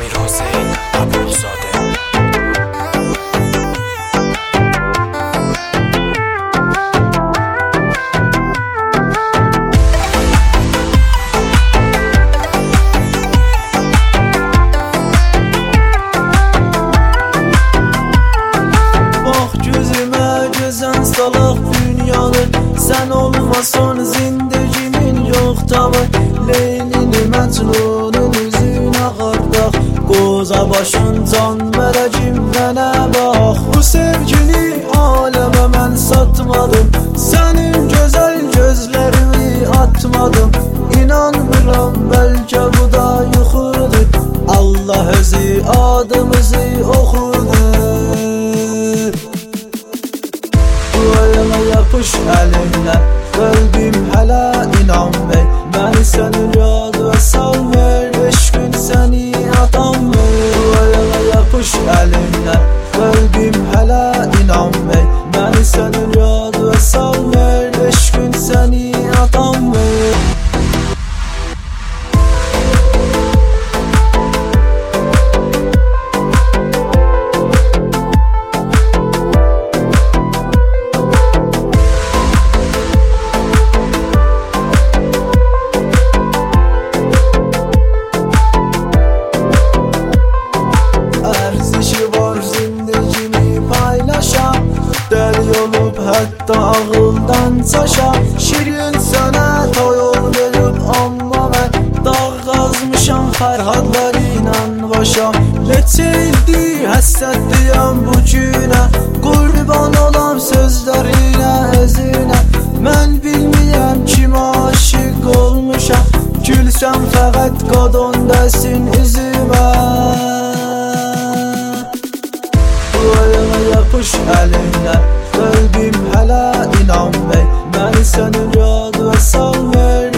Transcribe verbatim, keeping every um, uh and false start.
امیر حسین ابوالزاده. Salak dünyalı sen olmasan zindegimin yok tabi. Leylini Mecnun'un üzüne qardak, qoza başın can mələcim mənə bax. Bu sevgini aləmə mən satmadım, sənin gözəl gözlərini atmadım. İnanmıram bəlkə bu da yuxudur, Allah özü adımızı oxudu. Yapış əlimlə, qəlbim hələ inan bey. Məni sənin yadına salmır, beş gün səni atanmır. Bu ayağa yapış əlimlə, qəlbim hələ inan bey. Məni sənin yadına salmır, beş gün səni atanmır. Dəli olub hətta ağıldan çaşa, şirin sənə toyol verib amma mən dağ qazmışam fərhadlar ilə başa. Neçə ildir həssətliyəm bu günə, qurban olam sözlərinə özünə. Mən bilməyəm kimə aşiq olmuşam, gülsəm fəqət qadın dəsin üzümə. Yapış əlimlə, qəlbim hələ inan bey. Məni sənin yadına salmır,